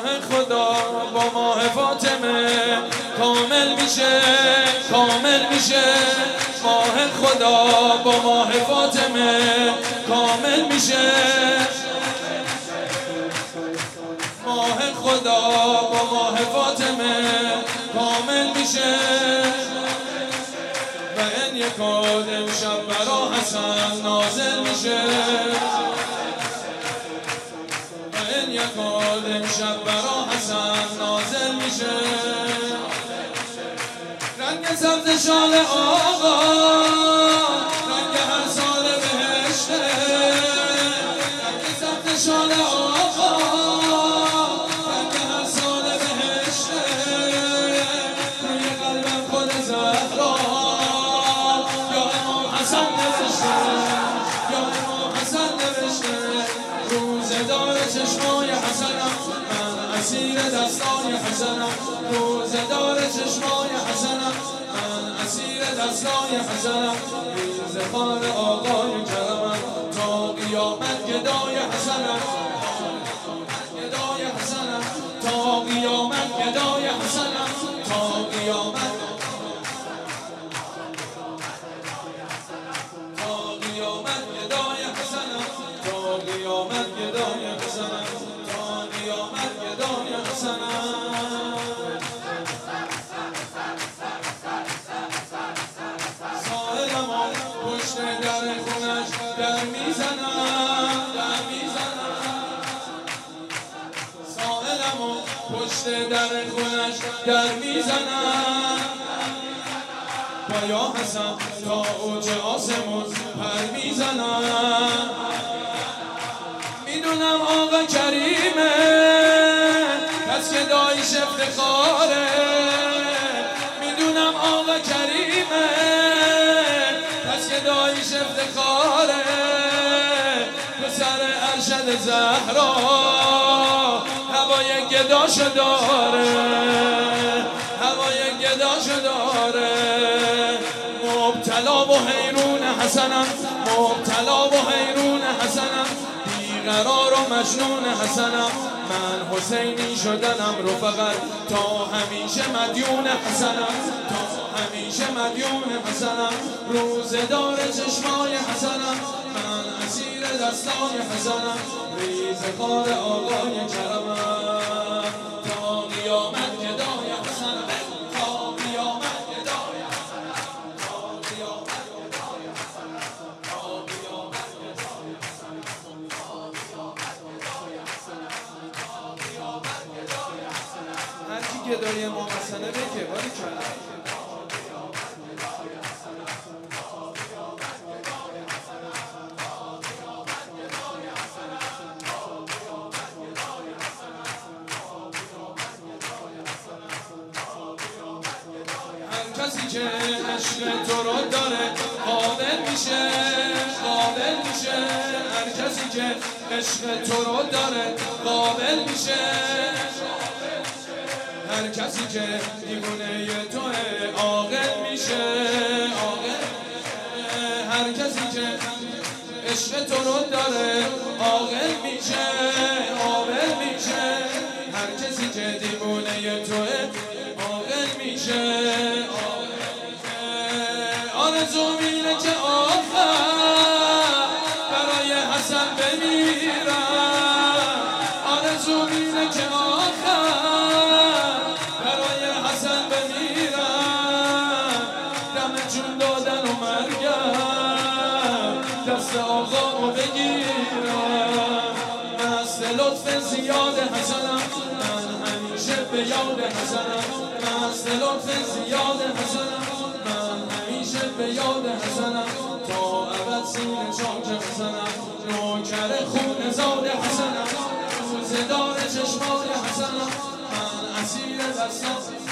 خدا با ماه فاطمه کامل میشه کامل میشه ماه خدا با ماه فاطمه کامل میشه ماه خدا با ماه فاطمه کامل میشه و این یک امشب برا حسن نازل میشه و این یک امشب برا حسن نازل میشه رنگ سبز شال آقا رنگ هر سال بهشته رنگ سبز شال آقا رنگ هر سال بهشته روی قلبم خود زهرا یا امام حسن نوشته یا امام حسن نوشته روزدار چشمای حسنم من اسیر دستای حسنم روزدار چشمای حسنم من اسیر دستای حسنم ریزخوار آقای کرمم تا قیامت گدای حسنم گدای حسنم تا قیامت گدای حسنم تا قیامت تا قیامت گدای حسنم تا قیامت گدای حسنم تا قیامت گدای حسنم سائلمو پشت در خونش در میزنم در میزنم سائلمو پشت در خونش در میزنم و یا حسن تا اوج آسمون پر میزنم میدونم آقا کریمه پس که دایش افتخاره میدونم آقا کریمه پس که دایش افتخاره پسر ارشد زهرا هوای گداشو داره هوای گداشو داره مبتلا و حیرون حسنم مبتلا و حیرون حسنم بیقرار و مجنون حسنم من حسینی شدنم رو فقط تا همیشه مدیون حسنم تا همیشه مدیون حسنم روزدار چشمای حسنم من اسیر دستای حسنم ریزخوار آقای کرمم تا قیامت گدای حسنم تا قیامت گدای حسنم تا قیامت گدای حسنم تا قیامت گدای حسنم تا قیامت گدای حسنم تا قیامت گدای حسنم هر کی گدای ما حسنه بگه باری کرد کسی که عشق تو رو داره قابل میشه قابل میشه هر کسی که عشق تو رو داره قابل میشه هر کسی که دیوونه توه عاقل میشه عاقل هر کسی که عشق تو رو داره عاقل میشه عاقل میشه هر کسی که دیوونه توه عاقل میشه آرزو میره که آخر برای حسن بمیرم آرزو میره که آخر برای حسن بمیرم دم جون دادن و مرگم دست آقا رو بگیرم مست لطف زیاد حسنم من همیشه به یاد حسنم مست لطف زیاد حسنم به یاد حسنم تا ابد سینه چاک حسنم نوکر خون زاد حسنم روزدار چشمای حسنم من اسیر دستم